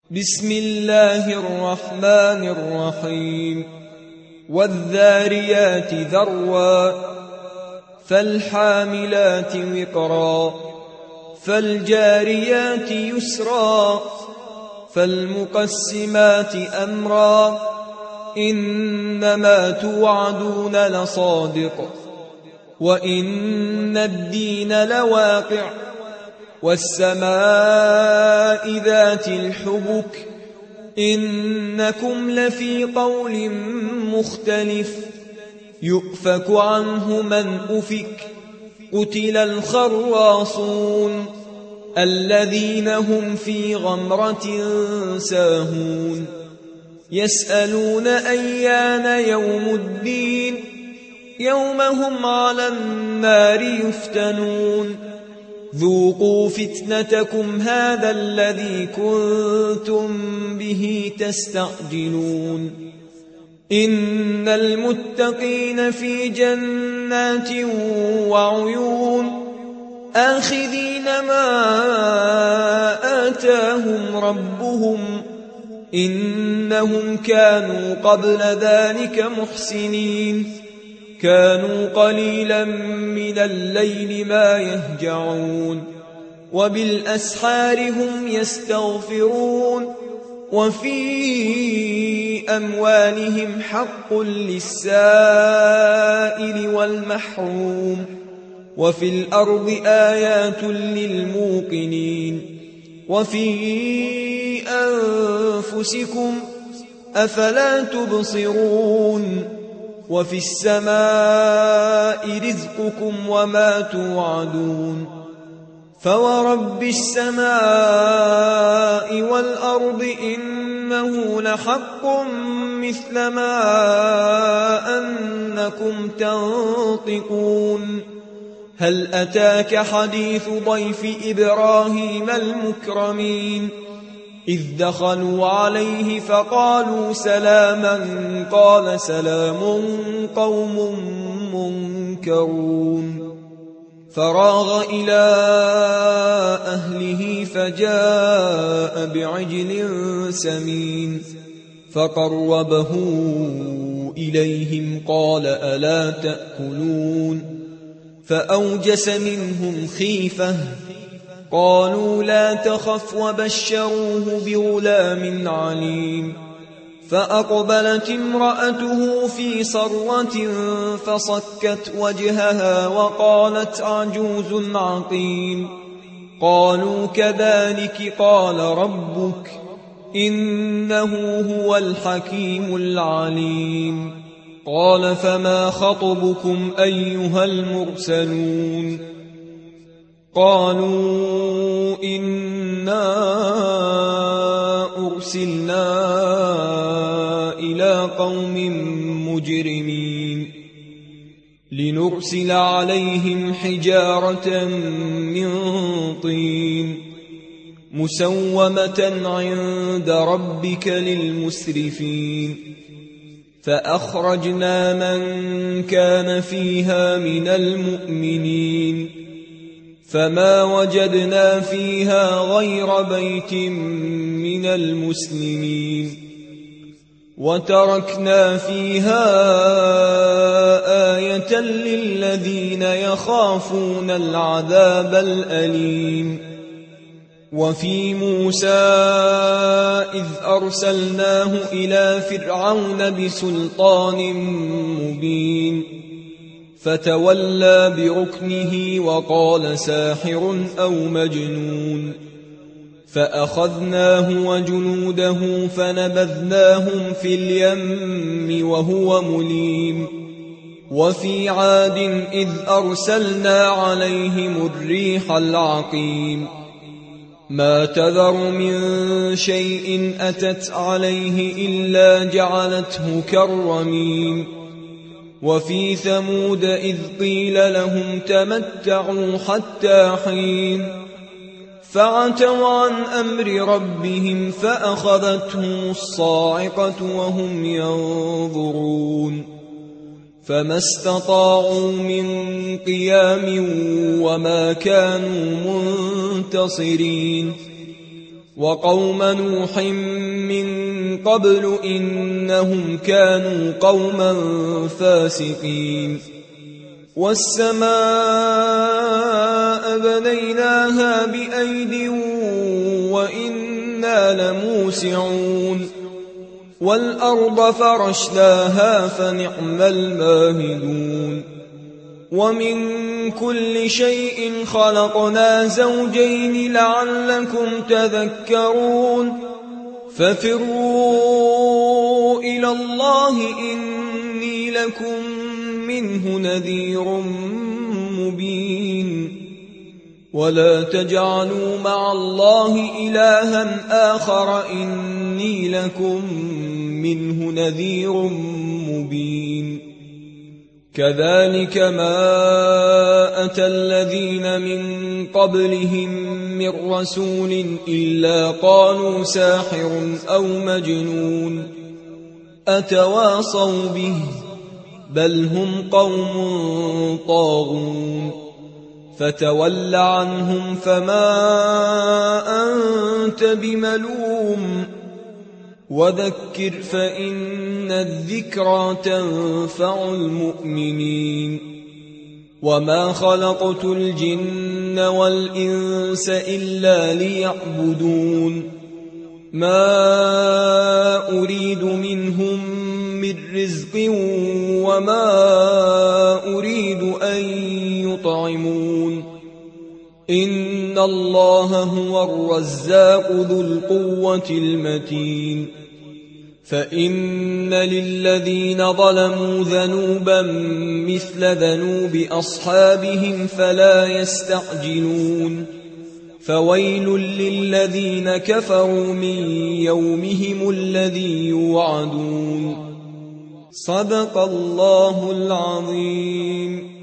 بسم الله الرحمن الرحيم والذاريات ذروا فالحاملات وقرا فالجاريات يسرا فالمقسمات أمرا إنما توعدون لصادق وإن الدين لواقع والسماء ذات الحبك إنكم لفي قول مختلف يؤفك عنه من أفك قتل الخراصون الذين هم في غمرة ساهون يسألون أيان يوم الدين يوم هم على النار يفتنون ذوقوا فتنتكم هذا الذي كنتم به تستعجلون إن المتقين في جنات وعيون آخذين ما آتاهم ربهم إنهم كانوا قبل ذلك محسنين كانوا قليلا من الليل ما يهجعون وبالأسحار هم يستغفرون وفي أموالهم حق للسائل والمحروم وفي الأرض آيات للموقنين وفي أنفسكم أفلا تبصرون وفي السماء رزقكم وما توعدون فورب السماء والأرض إنه لحق مثل ما أنكم تنطقون هل أتاك حديث ضيف إبراهيم المكرمين إذ دخلوا عليه فقالوا سلاما قال سلام قوم منكرون فراغ إلى أهله فجاء بعجل سمين فقربه إليهم قال ألا تأكلون فأوجس منهم خيفة قالوا لا تخف وبشروه بغلام عليم فأقبلت امرأته في صرة فصكت وجهها وقالت عجوز عقيم قالوا كذلك قال ربك إنه هو الحكيم العليم قال فما خطبكم أيها المرسلون قالوا إنا أرسلنا إلى قوم مجرمين لنرسل عليهم حجارة من طين مسومة عند ربك للمسرفين فأخرجنا من كان فيها من المؤمنين فما وجدنا فيها غير بيت من المسلمين وتركنا فيها آية للذين يخافون العذاب الأليم وفي موسى إذ أرسلناه إلى فرعون بسلطان مبين فتولى بركنه وقال ساحر أو مجنون فأخذناه وجنوده فنبذناهم في اليم وهو مليم وفي عاد إذ أرسلنا عليهم الريح العقيم ما تذر من شيء أتت عليه إلا جعلته كالرميم وفي ثمود إذ قيل لهم تمتعوا حتى حين فعتوا عن أمر ربهم فأخذتهم الصاعقة وهم ينظرون فما استطاعوا من قيام وما كانوا منتصرين وقوم نوح من قبل إنهم كانوا قوما فاسقين والسماء بنيناها بأيد وإنا لموسعون والأرض فرشناها فنعم الماهدون ومن كل شيء خلقنا زوجين لعلكم تذكرون ففروا إلى الله إني لكم منه نذير مبين ولا تجعلوا مع الله إلها آخر إني لكم منه نذير مبين كذلك ما أتى الذين من قبلهم من رسول إلا قالوا ساحر أو مجنون أتواصوا به بل هم قوم طاغون فتول عنهم فما أنت بملوم وذكر فإن الذكرى تنفع المؤمنين وما خلقت الجن والإنس إلا ليعبدون ما أريد منهم من رزق وما أريد أن يطعمون إن الله هو الرزاق ذو القوة المتين فإن للذين ظلموا ذنوبا مثل ذنوب أصحابهم فلا يستعجلون فويل للذين كفروا من يومهم الذي يوعدون صدق الله العظيم.